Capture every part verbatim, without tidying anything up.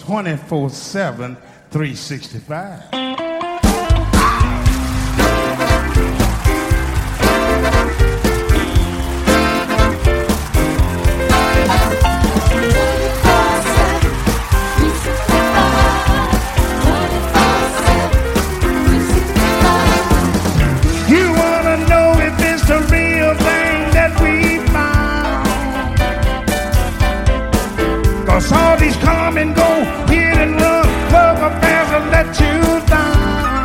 twenty-four seven, three sixty-five. All these come and go, hit and run, love affairs will let you down.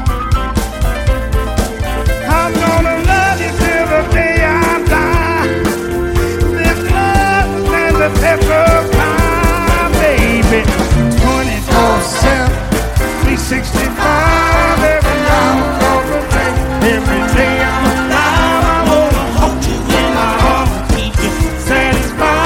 I'm gonna love you till the day I die. This love stands the test of time, baby. twenty-four seven, three sixty-five, every hour of the day, every day I'm alive. I wanna hold you in my arms, keep you satisfied.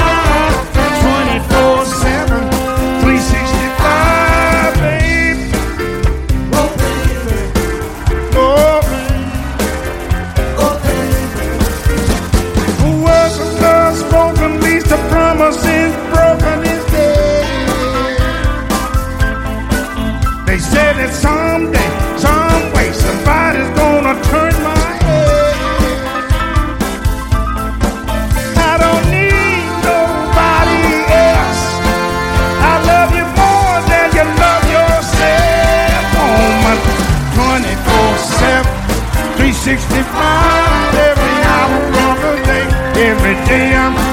They said that someday, some way, somebody's gonna turn my head. I don't need nobody else. I love you more than you love yourself. Woman, twenty-four seven, three sixty-five, every hour of the day, every day I'm